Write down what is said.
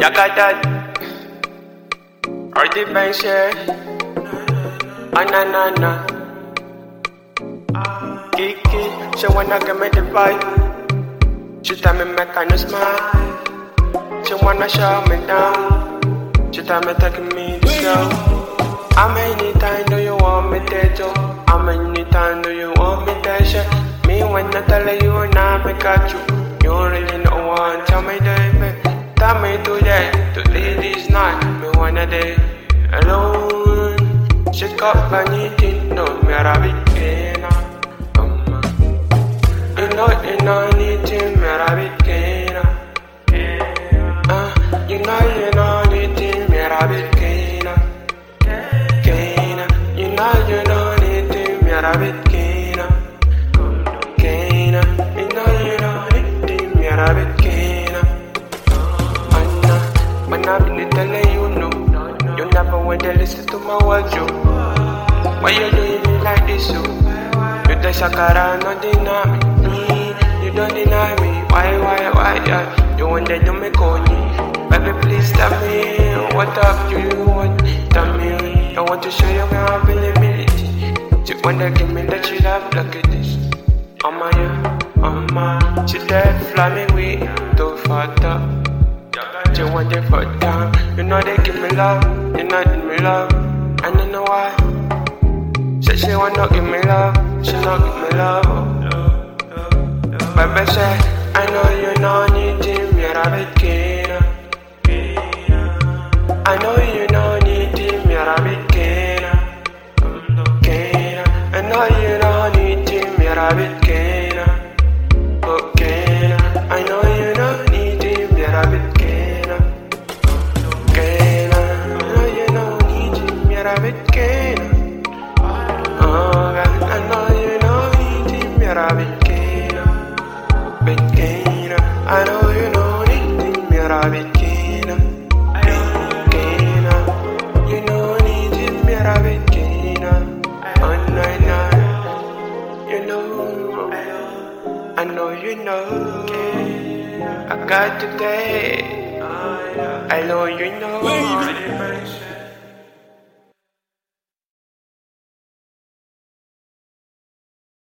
Yakadat, or the bank share. Ananana, Kiki, she wanna give me the vibe. She tell me make her smile. She wanna show me down. She tell me taking me to show. How many times do you want me to do? How many times do you want me to share? Me when I tell you now me got you. You really know one. Tell me baby. Tell me today, this night, me wanna day alone. She got anything, no matter what. You know anything, matter what. You know anything, matter what. You know anything, matter what. You know anything, matter what. Man, I've been telling you no. You never want to listen to my words, yo. Why you doing me like this, yo? You the shakara, no deny me. You don't deny me. Why, yeah? You want that you make on me. Baby, please tell me what up do you want? Tell me, I want to show you my availability. You wanna give me that you love, look at this. She dead, fly me with, too fucked up. You want it for time. You know they give me love, you know give me love. And you know why? She wanna give me love, she not give me love. Baby say, I know you know anything, you're a bit kid. I know you know anything, you're a bit kid. I know you know anything, you're a bit kid. I know you know anything, you're a bit kid. I know you know anything, you're a bit keener. You know anything, you're a bit keener. Oh, no, you know. I know you know. I got today. I know you know.